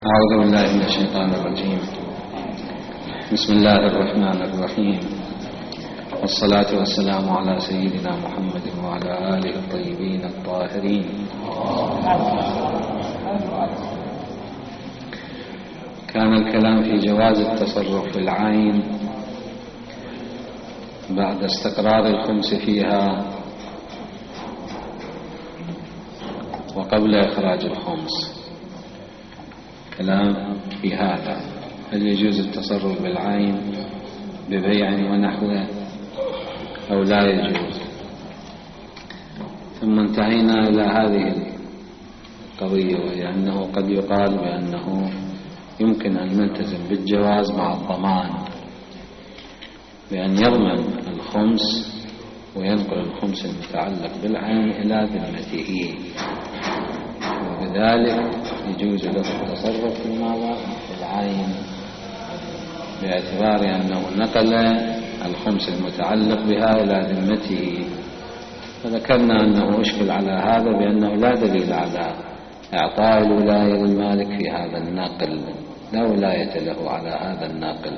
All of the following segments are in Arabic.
أعوذ بالله من الشيطان الرجيم. بسم الله الرحمن الرحيم، والصلاة والسلام على سيدنا محمد وعلى آله الطيبين الطاهرين. كان الكلام في جواز التصرف بالعين بعد استقرار الخمس فيها وقبل إخراج الخمس. كلام في هذا: هل يجوز التصرف بالعين ببيع ونحوه أو لا يجوز؟ ثم انتهينا إلى هذه القضية، وهي أنه قد يقال بأنه يمكن أن نلتزم بالجواز مع الضمان، بأن يضمن الخمس وينقل الخمس المتعلق بالعين إلى ذمته، وبذلك يجوز له التصرف في العين باعتبار أنه نقل الخمس المتعلق بها إلى ذمته. فذكرنا أنه أشكل على هذا بأنه لا دليل على إعطاء الولاية للمالك في هذا الناقل، لا ولاية له على هذا الناقل،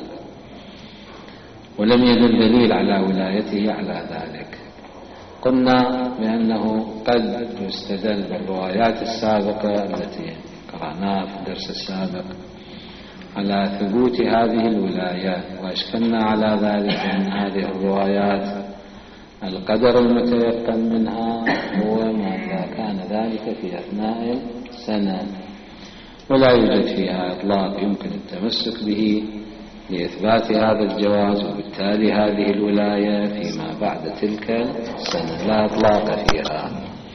ولم يدل دليل على ولايته على ذلك. قلنا بأنه قد يستدل بالروايات السابقة التي قرأناها في الدرس السابق على ثبوت هذه الولايات، وأشكلنا على ذلك أن هذه الروايات القدر المتيقن منها هو ما إذا كان ذلك في أثناء السنة، ولا يوجد فيها إطلاق يمكن التمسك به لإثبات هذا الجواز، وبالتالي هذه الولاية فيما بعد تلك السنة لا إطلاق فيها.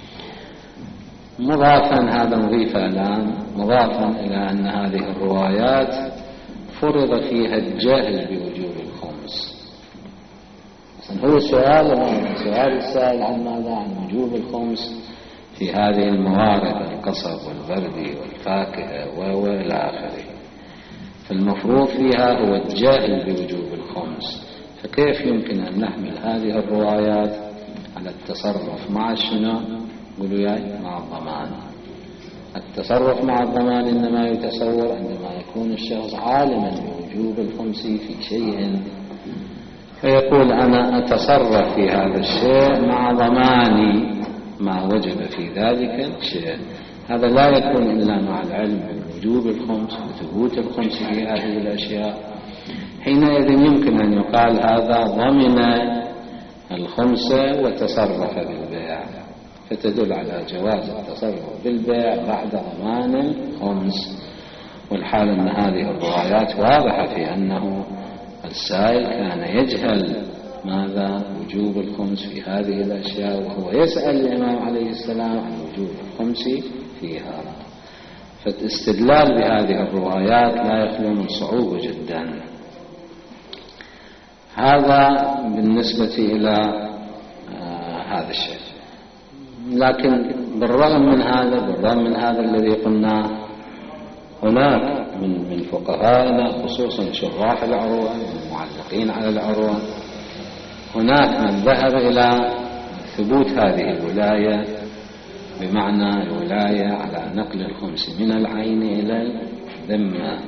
مضافا، هذا مضيف الآن، مضافا إلى أن هذه الروايات فرض فيها الجهل بوجوب الخمس. هو سؤال السائل عن ماذا؟ عن وجوب الخمس في هذه الموارد، القصب والبرد والفاكهة وإلى آخره، فالمفروض فيها هو الجاهل بوجوب الخمس. فكيف يمكن أن نحمل هذه الروايات على التصرف مع شنو؟ قولوا ياي مع الضمان. التصرف مع الضمان إنما يتصور عندما يكون الشخص عالما بوجوب الخمس في شيء، فيقول أنا أتصرف في هذا الشيء مع ضماني ما وجب في ذلك الشيء. هذا لا يكون إلا مع العلم بوجوب الخمس وثبوت الخمس في هذه الأشياء. حينئذ يمكن أن يقال هذا ضمن الخمس وتصرف بالبيع، فتدل على جواز التصرف بالبيع بعد ضمان الخمس. والحال أن هذه الروايات واضحة في أنه السائل كان يجهل ماذا وجوب الخمس في هذه الأشياء، وهو يسأل الإمام عليه السلام عن وجوب الخمس فيها. فالاستدلال بهذه الروايات لا يخلو من صعوبة جدا. هذا بالنسبة إلى هذا الشيء. لكن بالرغم من هذا الذي قلناه، هناك من فقهائنا خصوصا شراح العروة والمعلقين على العروة، هناك من ذهب إلى ثبوت هذه الولاية، بمعنى الولاية على نقل الخمس من العين إلى الذمة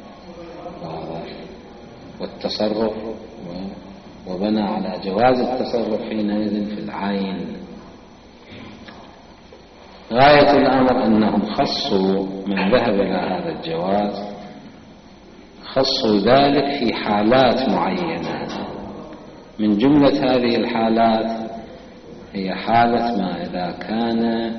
والتصرف، وبنى على جواز التصرف حينئذ في العين. غاية الأمر أنهم خصوا من ذهب إلى هذا الجواز، خصوا ذلك في حالات معينة. من جملة هذه الحالات هي حالة ما إذا كان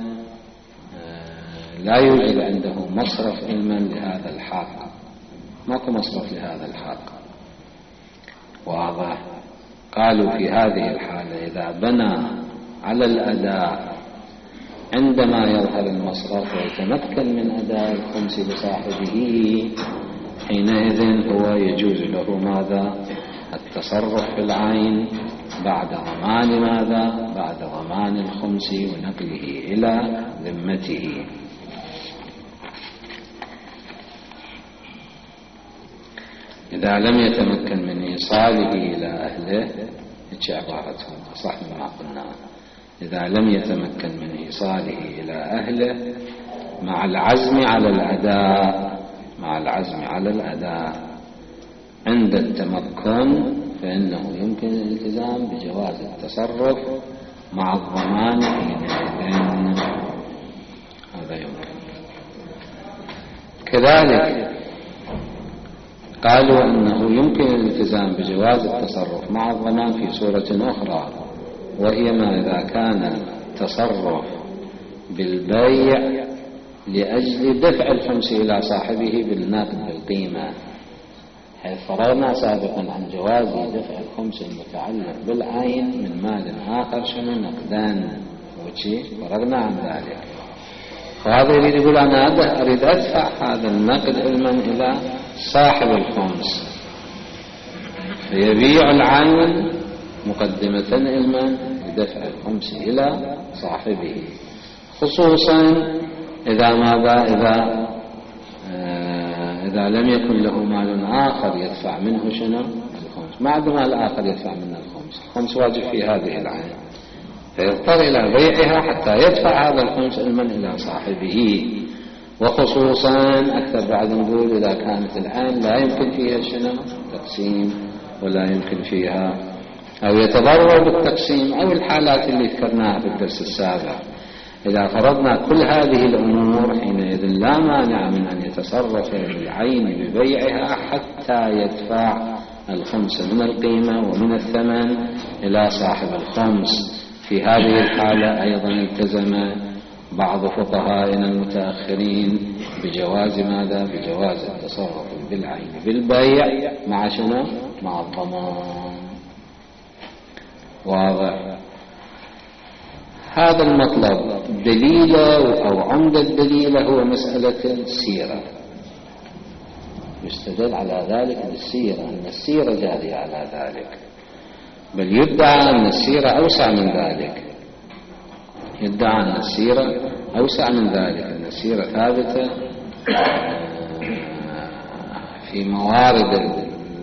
لا يوجد عنده مصرف علما لهذا الحق، ماكو مصرف لهذا الحق، واضح. قالوا في هذه الحالة إذا بنى على الأداء عندما يظهر المصرف ويتمكن من أداء الخمس لصاحبه، حينئذ هو يجوز له ماذا؟ التصرف في العين بعد ضمان ماذا؟ بعد ضمان الخمس ونقله إلى ذمته. إذا لم يتمكن من إيصاله إلى أهله، إيش عبارتهم صح ما قلنا، إذا لم يتمكن من إيصاله إلى أهله مع العزم على الأداء العزم على الأداء عند التمكن فإنه يمكن الالتزام بجواز التصرف مع الضمان حينئذ. هذا يمكن. كذلك قالوا أنه يمكن الالتزام بجواز التصرف مع الضمان في صورة أخرى، وهي ما إذا كان التصرف بالبيع لأجل دفع الخمس إلى صاحبه بالنقد بالقيمة، حيث فرضنا سابقا عن جواز دفع الخمس المتعلق بالعين من مال آخر شنو نقدان وشي فرضنا عن ذلك. فهذا يريد يقول أنا أريد أدفع هذا النقد علما إلى صاحب الخمس، فيبيع العين مقدمة علما بدفع الخمس إلى صاحبه، خصوصا إذا ماذا إذا لم يكن له مال آخر يدفع منه شنو الخمس، ما عنده مال آخر يدفع منه الخمس واجب في هذه العين، فيضطر إلى بيعها حتى يدفع هذا الخمس علما إلى صاحبه. وخصوصا أكثر بعد نقول إذا كانت العين لا يمكن فيها شنو تقسيم، ولا يمكن فيها أو يتضرر بالتقسيم، أو الحالات اللي ذكرناها في الدرس السابق. إذا فرضنا كل هذه الأمور حينئذ لا مانع من أن يتصرف بالعين ببيعها حتى يدفع الخمس من القيمة ومن الثمن إلى صاحب الخمس. في هذه الحالة أيضا التزم بعض فقهائنا المتأخرين بجواز ماذا؟ بجواز التصرف بالعين بالبيع مع شنو؟ مع الضمان. واضح؟ هذا المطلب دليله أو عمد الدليل هو مسألة السيرة، يستدل على ذلك بالسيرة، أن السيرة جارية على ذلك، بل يدعى أن السيرة أوسع من ذلك، يدعى أن السيرة أوسع من ذلك، أن السيرة ثابتة في موارد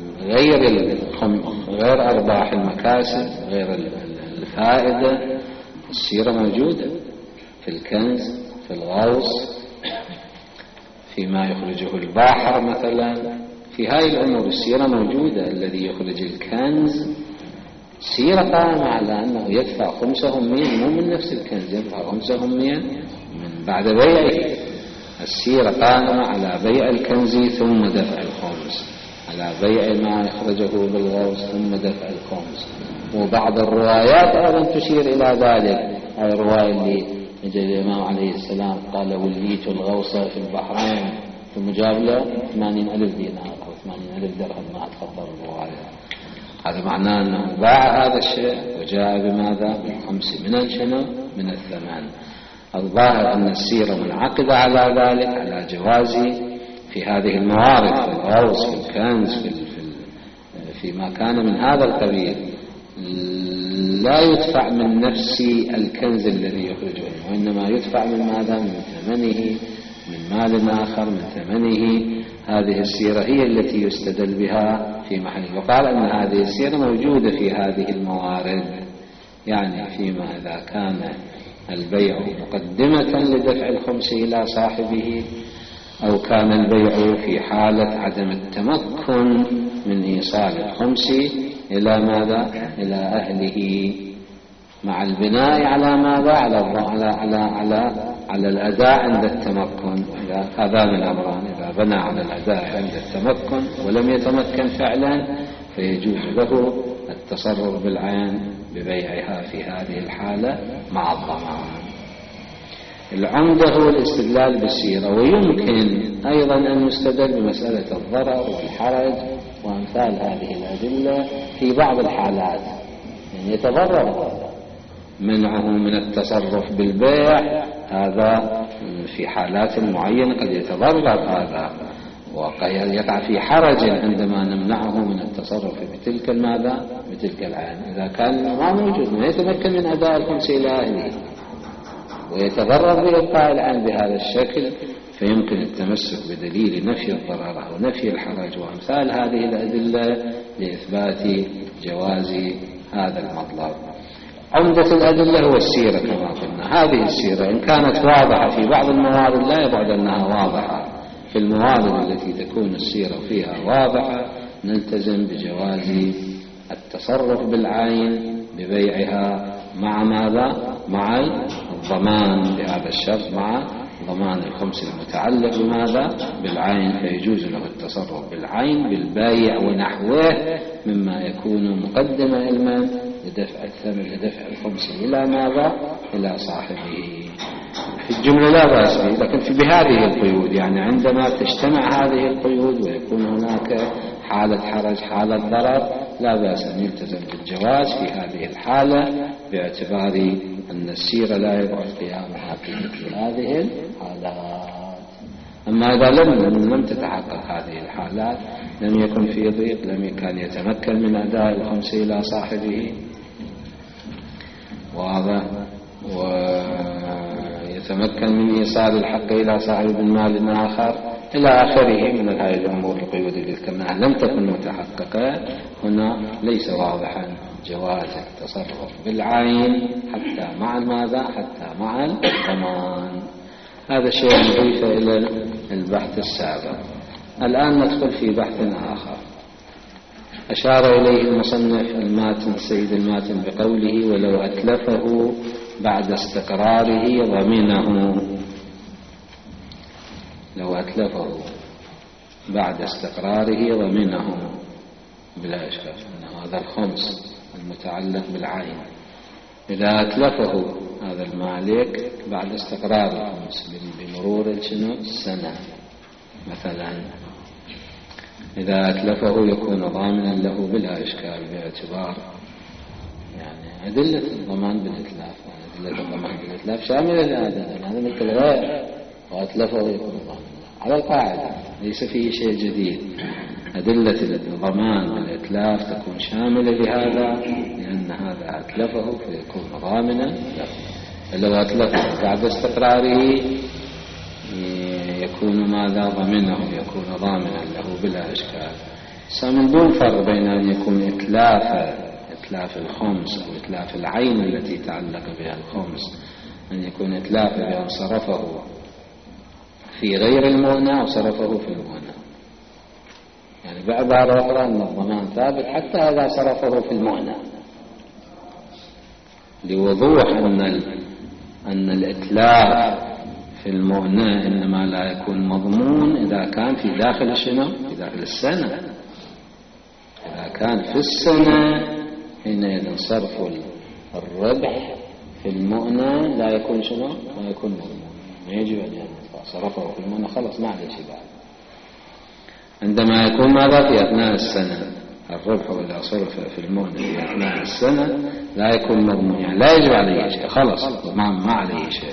غير أرباح المكاسب، غير الفائدة. السيرة موجودة في الكنز، في الغوص، فيما يخرجه البحر مثلا، في هاي الأمور السيرة موجودة. الذي يخرج الكنز سيرة قائمة على أنه يدفع خمسه مو من نفس الكنز، يدفع خمسه من بعد بيعه. السيرة قائمة على بيع الكنز ثم دفع الخمس، على بيع ما يخرجه بالغوص ثم دفع الخمس. وبعض الروايات أيضا تشير إلى ذلك. هذه الرواية اللي جاء الإمام عليه السلام قال وليت الغوص في البحرين ثم جاب له 80,000 دينار أو 80,000 درهم، ما أتخطر الرواية. هذا معناه أنه باع هذا الشيء وجاء بماذا؟ بالخمس من شنو؟ من الثمن. الظاهر أن السيرة منعقدة على ذلك، على جواز في هذه الموارد، في الغوص، في الكنز، فيما كان من هذا القبيل، لا يدفع من نفس الكنز الذي يخرجه، وإنما يدفع من ماذا؟ من ثمنه، من مال آخر، من ثمنه. هذه السيرة هي التي يستدل بها في محل. وقال أن هذه السيرة موجودة في هذه الموارد، يعني فيما إذا كان البيع مقدمة لدفع الخمس إلى صاحبه، أو كان البيع في حالة عدم التمكن من إيصال الخمس إلى ماذا؟ إلى أهله، مع البناء على ماذا؟ على الأداء عند التمكن. هذا من أمران، إذا بنى على الأداء عند التمكن ولم يتمكن فعلا فيجوز له التصرف بالعين ببيعها في هذه الحالة مع الضمان. العمدة هو الاستدلال بالسيرة، ويمكن أيضا أن يستدل بمسألة الضرر والحرج وأمثال هذه الأدلة في بعض الحالات، يعني يتضرر منعه من التصرف بالبيع، هذا في حالات معينة قد يتضرر هذا، وقد يقع في حرج عندما نمنعه من التصرف بتلك الماذا؟ بتلك العين. إذا كان ما موجود ما يتمكن من أداء الخمس إلى أهله ويتضرر بإبقاء العين بهذا الشكل، فيمكن التمسك بدليل نفي الضرر أو نفي الحرج وأمثال هذه الأدلة لإثبات جواز هذا المطلب. عمدة الأدلة هو السيرة كما قلنا. هذه السيرة إن كانت واضحة في بعض الموارد لا يبعد أنها واضحة، في الموارد التي تكون السيرة فيها واضحة نلتزم بجواز التصرف بالعين ببيعها مع ماذا؟ مع الضمان بهذا الشرط، مع ضمان الخمس المتعلق بماذا؟ بالعين، فيجوز له التصرف بالعين بالبايع ونحوه مما يكون مقدم علما لدفع الثمن لدفع الخمس إلى ماذا؟ إلى صاحبه. في الجملة لا بأس به، لكن بهذه القيود، يعني عندما تجتمع هذه القيود ويكون هناك حالة حرج حالة ضرر لا بأس أن يلتزم بالجواز في هذه الحالة باعتبار أن السيرة لا يبعد قيامها في مثل هذه الحالات. أما إذا لم تتحقق هذه الحالات لم يكن في ضيق، لم كان يتمكن من أداء الخمس إلى صاحبه واضح، ويتمكن من إيصال الحق إلى صاحب المال آخر إلى آخره من هذه الأمور القيود اللي ذكرناها لم تكن متحققة، هنا ليس واضحا جواز التصرف بالعين حتى مع ماذا؟ حتى مع الضمان. هذا شيء نضيف إلى البحث السابق. الآن ندخل في بحث آخر أشار إليه المصنف الماتن السيد الماتن بقوله ولو أتلفه بعد استقراره ضمنه. لو أتلفه بعد استقراره ضمنه بلا إشكال، أن هذا الخمس المتعلق بالعين إذا أتلفه هذا المالك بعد استقرار الخمس بمرور السنة مثلا، إذا أتلفه يكون ضامنا له بلا إشكال باعتبار يعني أدلة الضمان بالإتلاف، يعني أدلة الضمان بالإتلاف شاملة هذا مثل غير، وأتلفه يكون ضامنا على القاعدة ليس فيه شيء جديد. أدلة الضمان بالإتلاف تكون شاملة لهذا لأن هذا أتلفه فيكون ضامنا له. لو أتلفه بعد استقراره يكون ماذا؟ ضمنه، يكون ضامنا له بلا إشكال. من دون فرق بين أن يكون إتلاف الخمس أو إتلاف العين التي تعلق بها الخمس، أن يكون إتلاف بأن صرفه في غير المؤنة أو صرفه في المؤنة، يعني بعبارة أخرى أن الضمان ثابت حتى إذا صرفه في المؤنة، لوضوح أن الإتلاف في المؤنة إنما لا يكون مضمون إذا كان في داخل شنو؟ في داخل السنة. إذا كان في السنة حينئذ صرف الربح في المؤنة لا يكون شنو؟ لا يكون مضمون، ما يجب أن صرفه في المؤنة خلص ما عليه شيء بعد. عندما يكون ماذا؟ في أثناء السنة الربح إذا صرف في المؤنة في أثناء السنة لا يكون مضمون، يعني لا يجب عليه شيء خلص ما عليه شيء.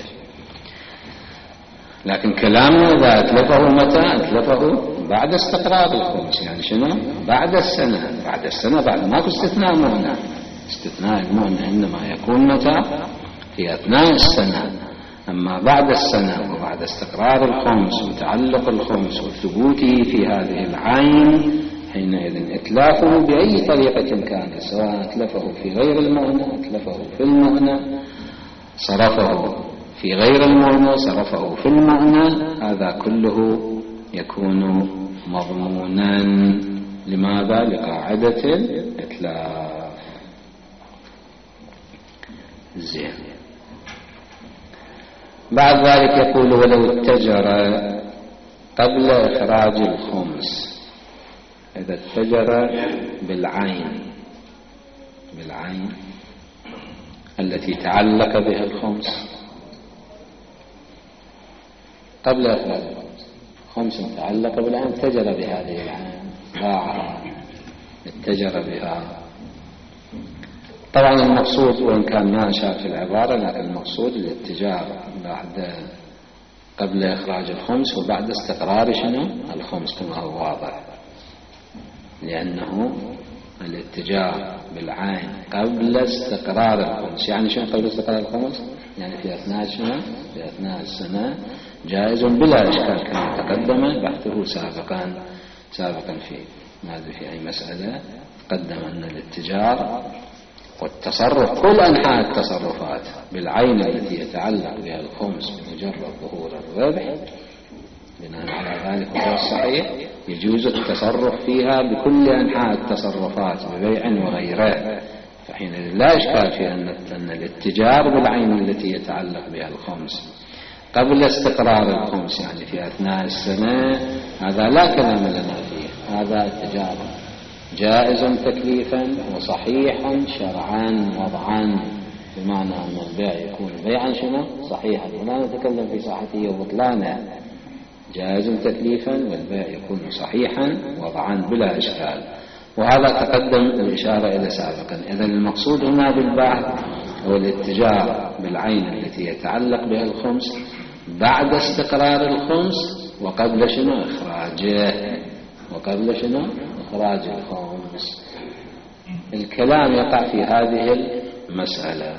لكن كلامنا إذا أتلفه متى؟ أتلفه بعد استقرار الخمس، يعني شنو؟ بعد السنة بعد ماكو استثناء مؤنة. استثناء المؤنة إنما يكون متى؟ في أثناء السنة. أما بعد السنة وبعد استقرار الخمس وتعلق الخمس وثبوته في هذه العين حينئذ إتلافه بأي طريقة كان، سواء أتلفه في غير المؤنة أتلفه في المؤنة، صرفه في غير المؤنة صرفه في المؤنة، هذا كله يكون مضمونا. لماذا؟ لقاعدة الإتلاف. زين. بعد ذلك يقول ولو اتجر قبل إخراج الخمس، إذا اتجر بالعين التي تعلق بها الخمس قبل إخراج الخمس متعلقة بالعين، اتجر بهذه العين باعها اتجر بها. طبعا المقصود وإن كان ما أشار في العبارة لكن المقصود الاتجار بعد قبل إخراج الخمس وبعد استقرار شنو؟ الخمس كما هو واضح، لأنه الاتجار بالعين قبل استقرار الخمس، يعني شنو قبل استقرار الخمس؟ يعني في أثناء شنو؟ في أثناء السنة جائز بلا إشكال كما تقدم بحثه سابقا في ما أدري في أي مسألة قدم أن الاتجار والتصرف كل أنحاء التصرفات بالعين التي يتعلق بها الخمس بمجرد ظهور الربح بناء على ذلك هو الصحيح يجوز التصرف فيها بكل أنحاء التصرفات ببيع وغيره، فحينئذ لا إشكال في أن الاتجار بالعين التي يتعلق بها الخمس قبل استقرار الخمس يعني في أثناء السنة هذا لا كلام لنا فيه، هذا اتجار جائز تكليفا وصحيح شرعا وضعا، بمعنى أن البيع يكون بيعا شنو صحيحا، ولا نتكلم في صحته وبطلانه، جائز تكليفا والبيع يكون صحيحا وضعا بلا إشكال، وهذا تقدم الإشارة إلى سابقا. إذن المقصود هنا بالبحث هو الاتجار بالعين التي يتعلق بها الخمس بعد استقرار الخمس وقبل شنو إخراجه، وقبل شنو إخراج الخمس. الكلام يقع في هذه المسألة.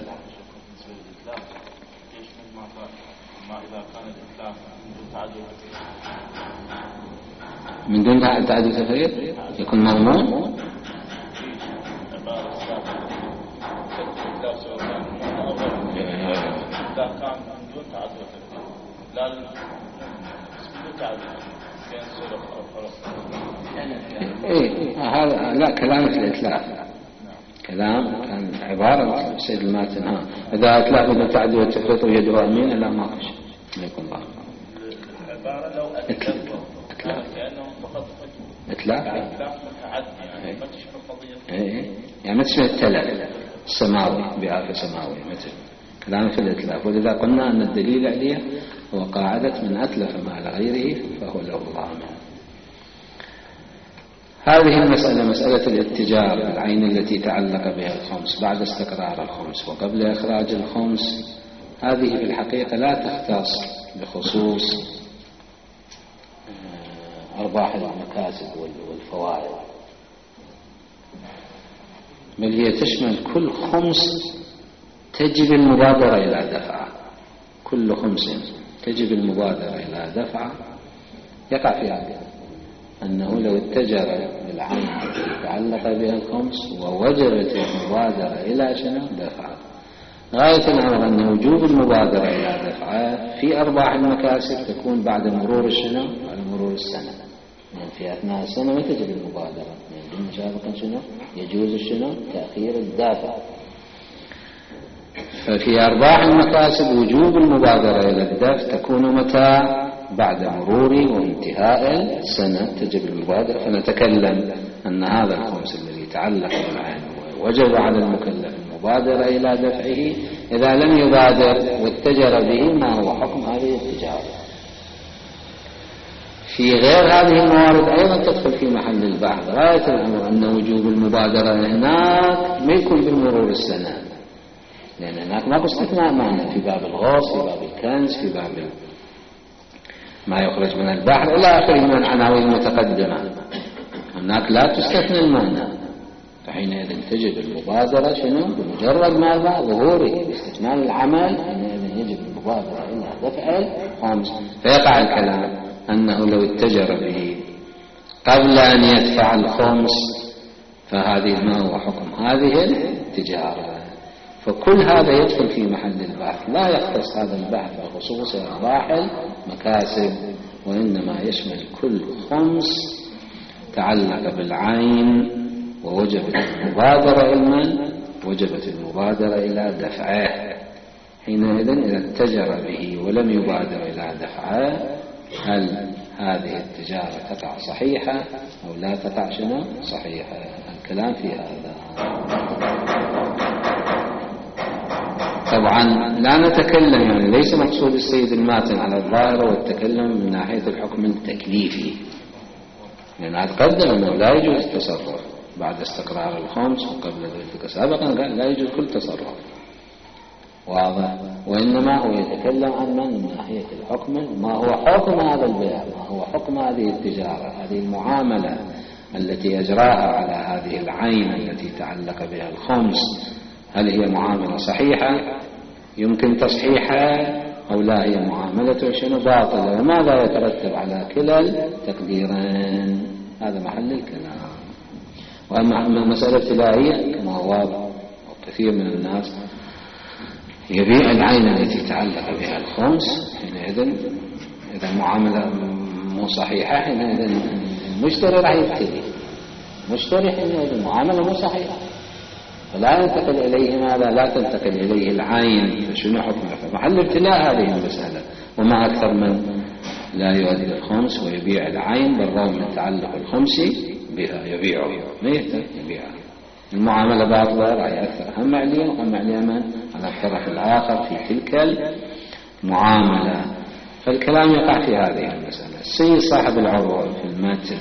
من دون تعدد تفريط يكون مضمون. هذا لا كلام في الإتلاف، كلام كان عبارة سيد الماتن إذا أتلاف بدون تعدد والتفريط ويدعو أمين لا ما فيش ما يكون ضار. عبارة لو أتلاف كأنه فقط إتلاف يعني ما تشبه قضية يعني ما تشبه التلف السماوي بآفة سماوي مثل كلام في الإتلاف. ولذا قلنا أن الدليل عليه هو قاعدة من أتلف مال غيره فهو له ضامن. هذه المسألة مسألة الاتجار بالعين التي تعلق بها الخمس بعد استقرار الخمس وقبل إخراج الخمس، هذه في الحقيقة لا تختص بخصوص أرباح المكاسب والفوائد، بل هي تشمل كل خمس تجب المبادرة إلى دفعه، كل خمس تجب المبادرة إلى دفعه يقع في هذا أنه لو اتجر بالعين التي تعلق بها الخمس ووجبت المبادرة إلى شنو دفعه. غاية الأمر أن وجوب المبادرة إلى دفعه في أرباح المكاسب تكون بعد مرور الشنو بعد مرور السنة، يعني في أثناء السنة ما تجب المبادرة، يعني سابقا شنو يجوز الشنو تأخير الدافع. ففي أرباح المكاسب وجوب المبادرة إلى الدفع تكون متى بعد مرور وانتهاء السنة تجب المبادرة. فنتكلم أن هذا الخمس الذي تعلق بالعين وجب على المكلف المبادرة إلى دفعه، إذا لم يبادر واتجر به ما هو حكم هذه التجارة. في غير هذه الموارد أيضا تدخل في محل البحث. غاية الأمر أن وجوب المبادرة هناك ما يكون بالمرور السنة، لأن هناك ما استثناء معنا في باب الغوص في باب الكنز في باب ما يخرج من البحر إلى آخره من العناوين المتقدمة، هناك لا تستثنى المعنى، فحينئذ تجب المبادرة شنو بمجرد ما ظهوره باستكمال العمل، حينئذ يجب المبادرة إلى دفع الخمس. فيقع الكلام أنه لو اتجر به قبل أن يدفع الخمس فهذه ما هو حكم هذه التجارة. فكل هذا يدخل في محل البحث، لا يختص هذا البحث بخصوص أرباح المكاسب، وإنما يشمل كل خمس تعلق بالعين ووجبت المبادرة إلى وجبت المبادرة إلى دفعه. حينئذ إذا اتجر به ولم يبادر إلى دفعه هل هذه التجارة تقع صحيحة أو لا تقع شنو صحيحة؟ الكلام في هذا. طبعا لا نتكلم يعني ليس مقصود السيد الماتن على الظاهر والتكلم من ناحية الحكم التكليفي، لأن أتقدم أنه لا يجوز التصرف بعد استقرار الخمس وقبل ذلك سابقا قال لا يجوز كل تصرف واضح، وإنما هو يتكلم عن من ناحية الحكم ما هو حكم هذا البيع، ما هو حكم هذه التجارة، هذه المعاملة التي أجراها على هذه العين التي تعلق بها الخمس، هل هي معاملة صحيحة يمكن تصحيحها أو لا هي معاملة شنو باطلة، وماذا يترتب على كلا التقديرين؟ هذا محل الكلام. وأما المسألة الابتدائية كما هو واضح وكثير من الناس يبيع العين التي تعلق بها الخمس، حينئذ إذا معاملة مو صحيحة حينئذ المشتري راح يبتدي مشتري حينئذ المعاملة مو صحيحة، فلا ينتقل إليه ماذا؟ لا تنتقل إليه العين. فشنو حكمه؟ فمحل ابتلاء هذه المسألة. وما أكثر من لا يؤدي الخمس ويبيع العين بالرغم من تعلق الخمس بها، يبيعه ما يهتم يبيعها. المعاملة باطلة راح يأثر هم عليه وهم على من؟ على الطرف الآخر في تلك المعاملة. فالكلام يقع في هذه المسألة. السيد صاحب العروة في المتن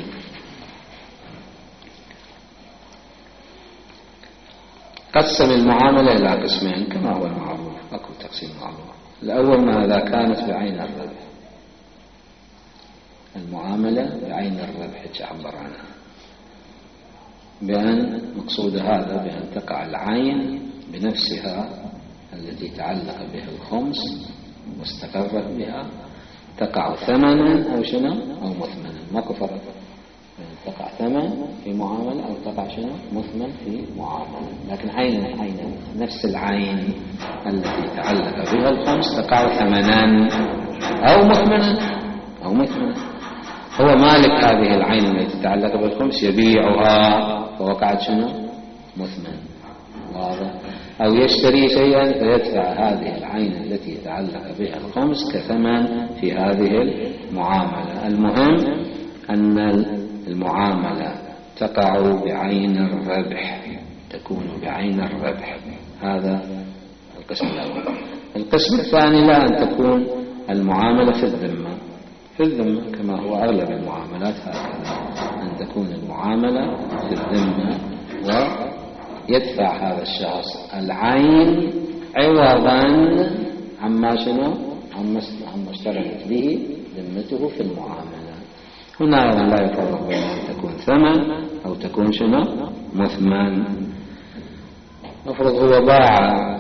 قسم المعاملة إلى قسمين كما هو المعروف، أكو تقسيم معروف. الأول ماذا؟ كانت بعين الربح، المعاملة بعين الربح تعبر عنها، بأن مقصود هذا بأن تقع العين بنفسها التي تعلق بها الخمس واستقرت بها، تقع ثمنا أو شنو أو مثمنا، ماكو فرق، تقع ثمن في معاملة أو تقع شنو مثمن في معاملة، لكن عين نفس العين التي تعلق بها الخمس تقع ثمنا أو مثمنا. هو مالك هذه العين التي تتعلق بالخمس يبيعها فوقعت شنو مثمن، واضح؟ أو يشتري شيئا فيدفع هذه العين التي يتعلق بها الخمس كثمن في هذه المعاملة. المهم أن المعاملة تقع بعين الربح، تكون بعين الربح. هذا القسم الأول. القسم الثاني لا، أن تكون المعاملة في الذمة كما هو أغلب المعاملات هكذا، أن تكون المعاملة في الذمة ويدفع هذا الشخص العين عوضا عما شنو عما اشتركت به ذمته في المعاملة. هنا أيضا لا يفرق بين أن تكون ثمن أو تكون شنو مثمن. نفرض هو باع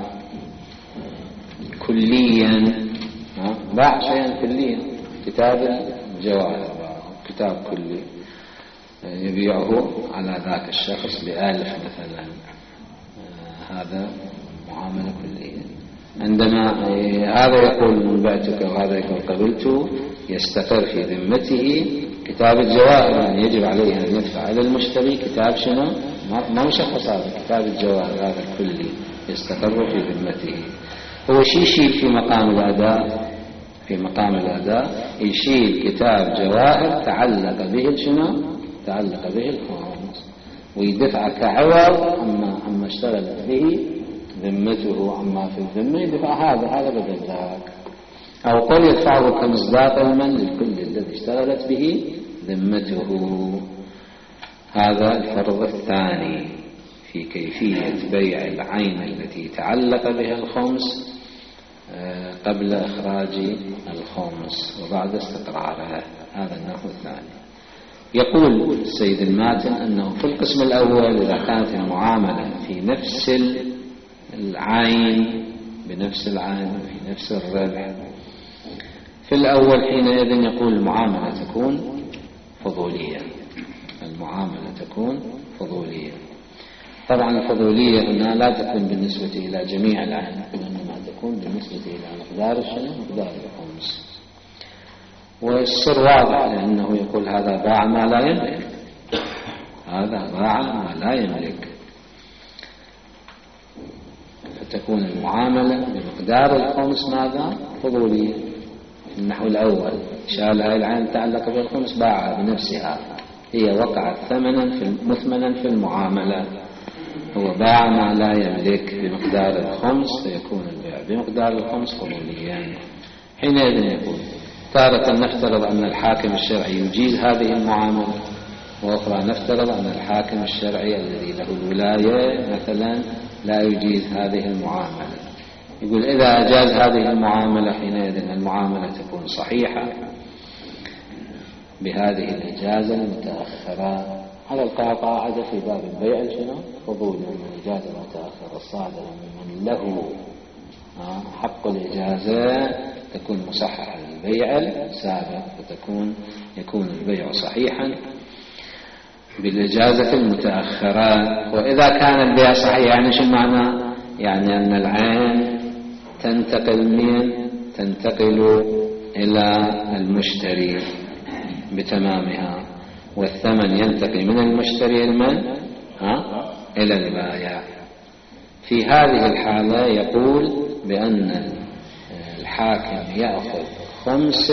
كليا، باع شيئا كليا، كتاب الجواهر، كتاب كلي يبيعه على ذاك الشخص ب1000 مثلا، هذا معاملة كلية. عندما هذا يقول بعتك وهذا يقول قبلته، يستقر في ذمته كتاب الجواهر، يعني يجب عليه أن يدفع إلى المشتري كتاب شنو ما مشخص، هذا كتاب الجواهر هذا الكلي يستقر في ذمته. هو يشيل في مقام الأداء، في مقام الأداء يشيل كتاب جواهر تعلق به شنو تعلق به الخمس ويدفع كعوض أما اشتغلت به ذمته، أما في الذمة يدفع هذا بدل ذاك، أو قل يدفعه كمصداق المن للكل الذي اشتغلت به ذمته. هذا الفرض الثاني في كيفية بيع العين التي تعلق بها الخمس قبل إخراج الخمس وبعد استقرارها. هذا النحو الثاني. يقول السيد الماتن أنه في القسم الأول إذا كانت المعاملة في نفس العين بنفس العين في نفس الربح، في الأول حينئذ يقول المعاملة تكون فضولية، المعاملة تكون فضولية. طبعا الفضولية هنا لا تكون بالنسبة إلى جميع العين، إنما تكون بالنسبة إلى مقدار مقدار الخمس. والسر واضح، لأنه يقول هذا باع ما لا يملك، هذا باع ما لا يملك، فتكون المعاملة بمقدار الخمس ماذا؟ فضولية. النحو الأول شال هاي العين تعلق بالخمس باعها بنفسها، هي وقعت مثمنا في المعاملة، هو باع ما لا يملك بمقدار الخمس، فيكون البيع بمقدار الخمس فضوليا. حينئذ يقول تارة نفترض أن الحاكم الشرعي يجيز هذه المعاملة، وأخرى نفترض أن الحاكم الشرعي الذي له الولاية مثلا لا يجيز هذه المعاملة. يقول إذا أجاز هذه المعاملة حينئذ المعاملة تكون صحيحة بهذه الإجازة المتأخرة على القاعدة في باب البيع شنو فضول من الإجازة المتأخرة الصادرة ممن له حق الإجازة تكون مصححة للبيع السابق، يكون البيع صحيحا بالإجازة المتأخرة. وإذا كان البيع صحيح يعني شو معنى؟ يعني أن العين تنتقل إلى المشتري، بتمامها، والثمن ينتقي من المشتري إلى البائع. في هذه الحالة يقول بأن الحاكم يأخذ خمس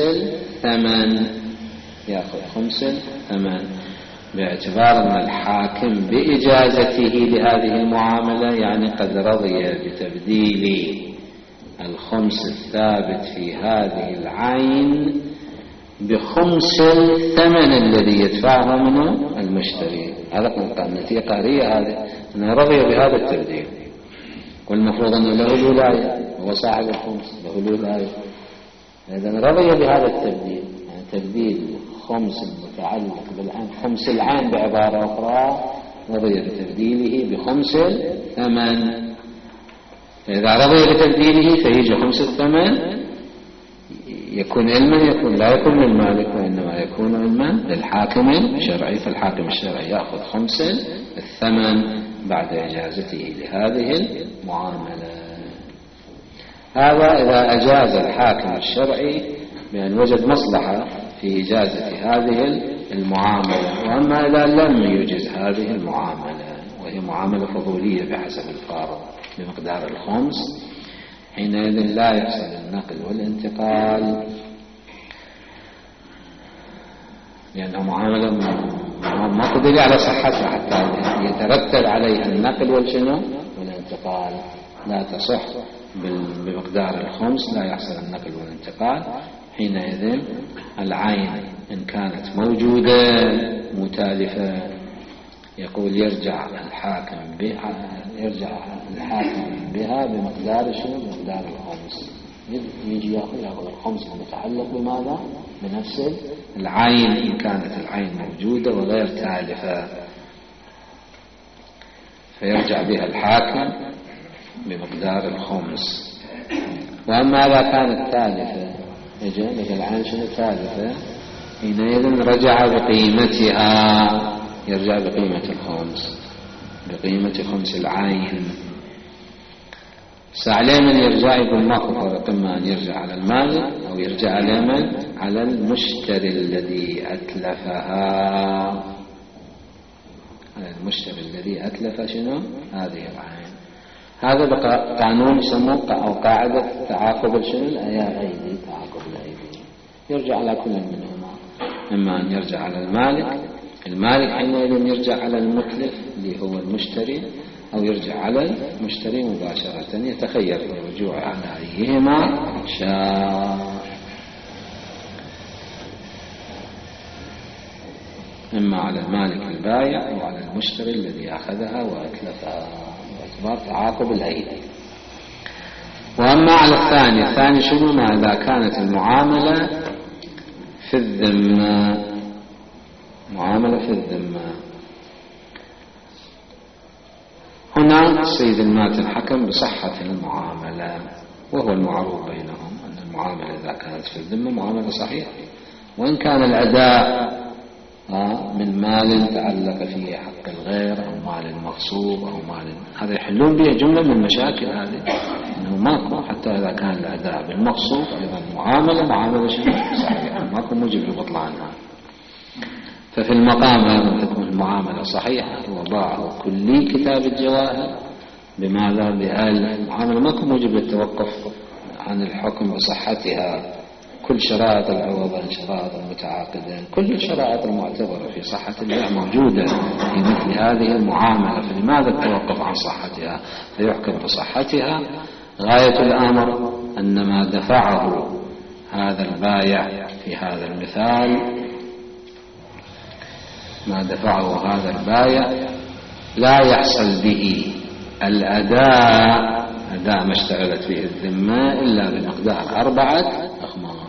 الثمن، باعتبار أن الحاكم بإجازته لهذه المعاملة يعني قد رضي بتبديل الخمس الثابت في هذه العين بخمس الثمن الذي يدفعه منه المشتري. هذا كان نتيجة قهرية، هذه أنه رضي بهذا التبديل، والمفروض أنه له الولاية، هو صاحب الخمس له الولاية. إذا رضي بهذا التبديل، يعني تبديل خمس متعلق بالعين، خمس العين بعبارة أخرى، رضي بتبديله بخمس الثمن. إذا رضي بتبديله فيجي خمس الثمن يكون علما، يكون لا يكون للمالك، وإنما يكون علما للحاكم الشرعي. فالحاكم الشرعي يأخذ خمس الثمن بعد إجازته لهذه المعاملة. هذا إذا أجاز الحاكم الشرعي بأن وجد مصلحة في إجازة هذه المعاملة. وأما إذا لم يجز هذه المعاملة وهي معاملة فضولية بحسب الفارض بمقدار الخمس، حينئذ لا يحصل النقل والانتقال، لأنها معاملة ما قدر على صحتها حتى يترتب عليها النقل والانتقال. لا تصح بمقدار الخمس، لا يحصل النقل والانتقال. حينئذ العين إن كانت موجودة متالفة يقول يرجع الحاكم بها بمقدار بمقدار الخمس. يجي يأخذ الخمس المتعلق بماذا؟ بنفس العين إن كانت العين موجودة وغير تالفة، فيرجع بها الحاكم بمقدار الخمس. وأما إذا كانت تالفة، يجي العين تالفة، حينئذ رجع بقيمتها، يرجع بقيمة الخمس، بقيمة خمس العين. سعليه من يرجع يقول ماكو فرق، إما أن يرجع على المالك أو يرجع على من؟ على المشتري الذي أتلفها، على المشتري الذي أتلف شنو؟ هذه العين. هذا بقى قانون يسموه أو قاعدة تعاقب الأيدي، تعاقب الأيدي. يرجع على كل منهما، إما أن يرجع على المالك حينئذ يرجع على المتلف اللي هو المشتري، أو يرجع على المشتري مباشرة، يتخير في الرجوع على أيهما شاء، إما على المالك البايع أو على المشتري الذي أخذها وأتلفها، باعتبار تعاقب الأيدي. وأما على الثاني شنو؟ ما إذا كانت المعاملة في الذمة، معاملة في الذمة، هنا سيد المات الحكم بصحة المعاملة، وهو المعروف بينهم أن المعاملة إذا كانت في الذمة معاملة صحيحة، وإن كان الأداء من مال تعلق فيه حق الغير أو مال مغصوب أو مال، هذا يحلون به جملة من المشاكل هذه، أنه ماكو حتى إذا كان الأداء بالمغصوب أيضا معاملة صحيحة، ماكو موجب لبطلانها. ففي المقام أيضا تكون المعاملة صحيحة، وضاعه كلي كتاب الجواهر بماذا؟ المعاملة ماكو موجب للتوقف عن الحكم بصحتها. كل شرائط العوضين، شرائط المتعاقدين، كل الشرائط المعتبرة في صحة البيع موجودة في مثل هذه المعاملة، فلماذا التوقف عن صحتها فيحكم بصحتها؟ غاية الأمر أن ما دفعه هذا البائع في هذا المثال، ما دفعه هذا البائع لا يحصل به الأداء، أداء ما اشتغلت به الذمة، إلا بمقدار 4 أخماس.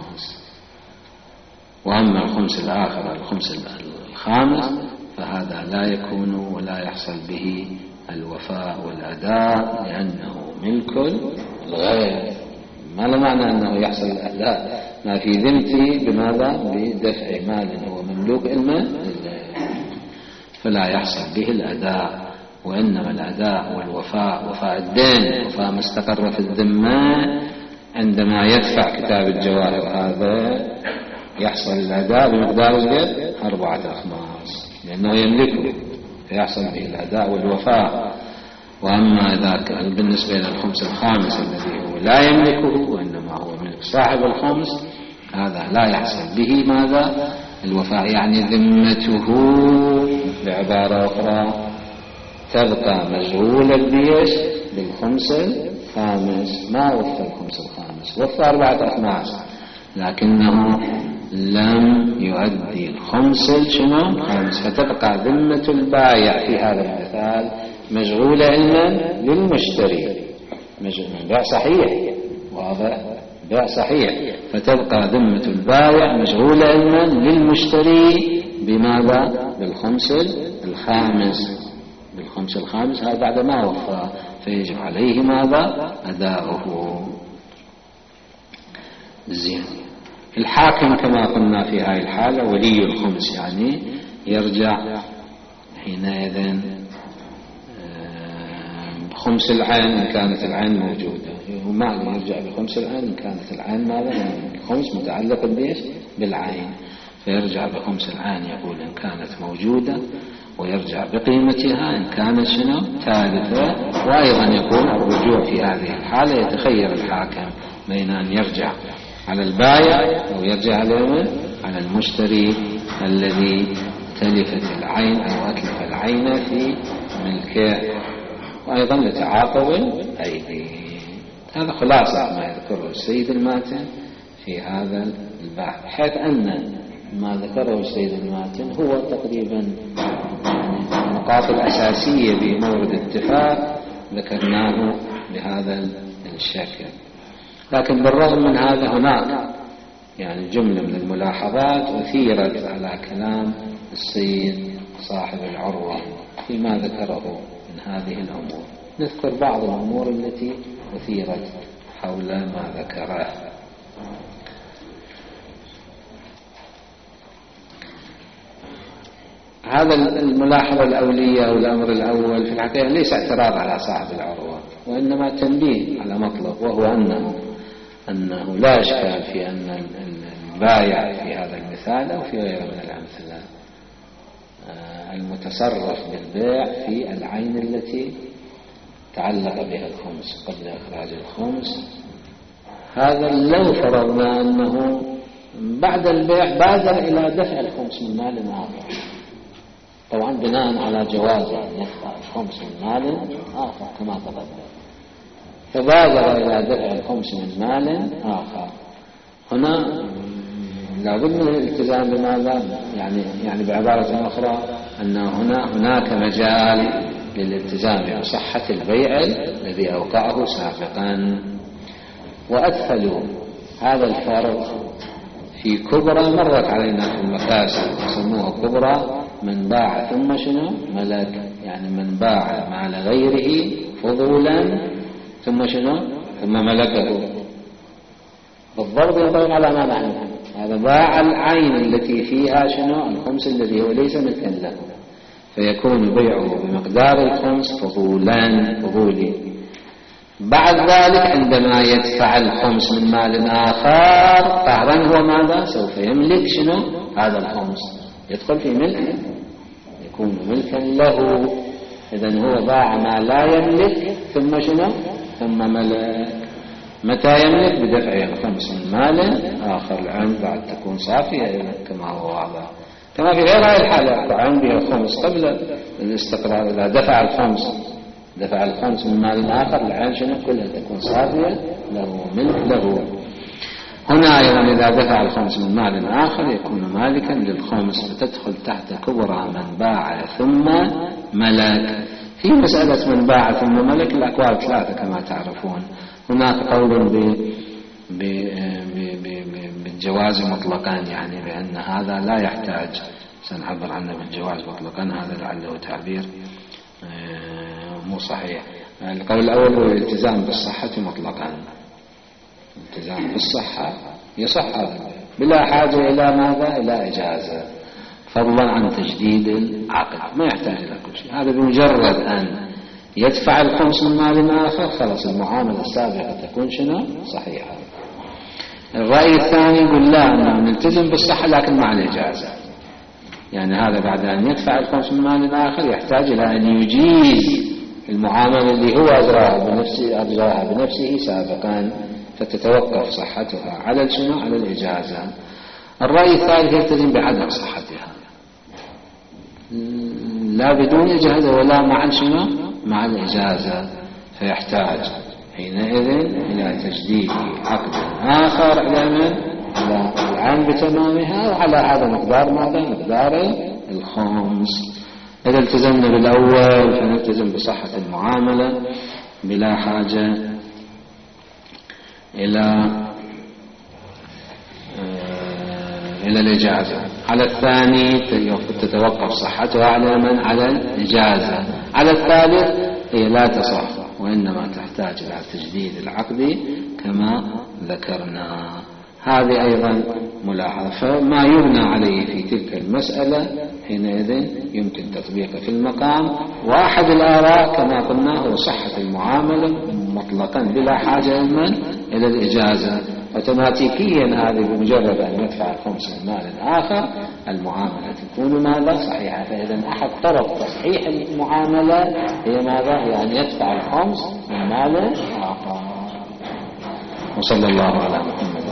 وأما الخمس الآخر، الخمس الخامس، فهذا لا يكون ولا يحصل به الوفاء والأداء، لأنه ملك الغير. ما لا معنى أنه يحصل الأداء ما في ذمتي بماذا؟ بدفع مال هو مملوك إلما، فلا يحصل به الأداء. وإنما الأداء والوفاء، وفاء الدين، وفاء ما استقر في الذمة، عندما يدفع كتاب الجواهر هذا يحصل الأداء بمقدار القد 4 أخماس لأنه يملكه فيحصل به الأداء والوفاء. وأما إذا كان بالنسبة للخمس الخامس الذي هو لا يملكه وإنما هو ملك صاحب الخمس هذا لا يحصل به ماذا؟ الوفاء، يعني ذمته بعبارة أخرى تبقى مشغولة بيش بالخمس الخامس. ما وفى الخمس الخامس، وفى 4 أخماس لكنه لم يؤدي الخمس الخامس، فتبقى ذمة البايع في هذا المثال مشغولة علما للمشتري، بيع صحيح واضح، بيع صحيح، فتبقى ذمة البايع مشغولة علما للمشتري بماذا؟ بالخمس الخامس هذا بعد ما وفى، فيجب عليه ماذا؟ أداؤه. زين. الحاكم كما قلنا في هذه الحالة ولي الخمس، يعني يرجع حينئذ بخمس العين إن كانت العين موجودة، وما يرجع بخمس العين إن كانت العين ماذا؟ الخمس متعلق بإيش؟ بالعين، فيرجع بخمس العين يقول إن كانت موجودة، ويرجع بقيمتها إن كانت شنو؟ ثالثة. وأيضا يكون الرجوع في هذه الحالة يتخير الحاكم بين أن يرجع على البائع أو يرجع على المشتري الذي تلفت العين أو أتلف العين في ملكه، وأيضا لتعاقب الأيدي. هذا خلاصة ما يذكره السيد الماتن في هذا البحث، حيث أن ما ذكره السيد الماتن هو تقريبا النقاط الأساسية بمورد اتفاق ذكرناه بهذا الشكل. لكن بالرغم من هذا هناك يعني جملة من الملاحظات أثيرت على كلام السيد صاحب العروة فيما ذكره من هذه الأمور. نذكر بعض الأمور التي أثيرت حول ما ذكره. هذا الملاحظة الأولية أو الأمر الأول في الحقيقة ليس اعتراض على صاحب العروة، وإنما تنبيه على مطلب، وهو أنه لا إشكال في أن البايع في هذا المثال أو في غيره من الأمثلة المتصرف بالبيع في العين التي تعلق بها الخمس قبل إخراج الخمس، هذا لو فرضنا أنه بعد البيع بادر إلى دفع الخمس من مال آخر، طبعا بناء على جواز أن يدفع الخمس من مال آخر كما تقدم، فبادر إلى دفع الخمس من مال آخر، هنا لابد من الالتزام بماذا؟ يعني بعبارة أخرى أن هناك مجال للالتزام بصحة البيع الذي أوقعه سابقا. وأدخلوا هذا الفرض في كبرى مرت علينا في المكاسب يسموها كبرى من باع ثم شنو؟ ملك، يعني من باع مال غيره فضولا ثم شنو؟ ثم ملكه. بالضبط ينطبق على ما نحن، هذا باع العين التي فيها شنو؟ الخمس الذي هو ليس ملكا له، فيكون بيعه بمقدار الخمس فضولي. بعد ذلك عندما يدفع الخمس من مال آخر قهرا هو ماذا؟ سوف يملك شنو؟ هذا الخمس، يدخل في ملكه، يكون ملكا له. إذن هو باع ما لا يملك ثم شنو؟ ثم ملك. متى يملك؟ بدفع الخمس من مال آخر، العين بعد تكون صافية كما هو واضح، كما في غير هذه الحالة عين بها الخمس قبل الاستقرار، إذا دفع الخمس من مال آخر العين شنو؟ كلها تكون صافية له، ملك له. هنا أيضا إذا دفع الخمس من مال آخر يكون مالكا للخمس، فتدخل تحت كبرى من باع ثم ملك. في مسألة من باع ثم ملك الأقوال 3 كما تعرفون. هناك قول بالجواز مطلقا، يعني بأن هذا لا يحتاج، سنعبر عنه بالجواز مطلقا، هذا لعله تعبير مو صحيح. القول الأول هو الالتزام بالصحة مطلقا، الالتزام بالصحة يصح هذا بلا حاجة إلى ماذا؟ إلى إجازة، فضلا عن تجديد العقد، ما يحتاج إلى كل شيء. هذا بمجرد أن يدفع الخمس من مال آخر خلاص المعاملة السابقة تكون شنو؟ صحيحة. الرأي الثاني يقول لا، أنه نلتزم بالصحة لكن مع الإجازة. يعني هذا بعد أن يدفع الخمس من مال آخر يحتاج إلى أن يجيز المعاملة اللي هو أجراها بنفسه سابقا، فتتوقف صحتها على شنو؟ على الإجازة. الرأي الثالث يلتزم بعدم صحتها، لا بدون إجازة ولا مع شنو؟ مع الإجازة، فيحتاج حينئذ إلى تجديد عقد آخر على من؟ على العام بتمامها، وعلى هذا مقدار ماذا؟ مقدار الخمس. إذا التزمنا بالأول فنلتزم بصحة المعاملة بلا حاجة إلى الإجازة. على الثاني تتوقف صحتها على من؟ على الإجازة. على الثالث هي لا تصح وإنما تحتاج إلى تجديد العقد كما ذكرنا. هذه أيضا ملاحظة. فما يبنى عليه في تلك المسألة حينئذ يمكن تطبيقه في المقام. واحد الآراء كما قلنا هو صحة المعاملة مطلقا بلا حاجة إلى الإجازة، اوتوماتيكيا هذه بمجرد أن يدفع الخمس من مال آخر المعاملة تكون ماذا؟ صحيحة. فإذا أحد طرق تصحيح المعاملة هي ماذا؟ هي أن يدفع الخمس من مال آخر. وصلى الله على محمد.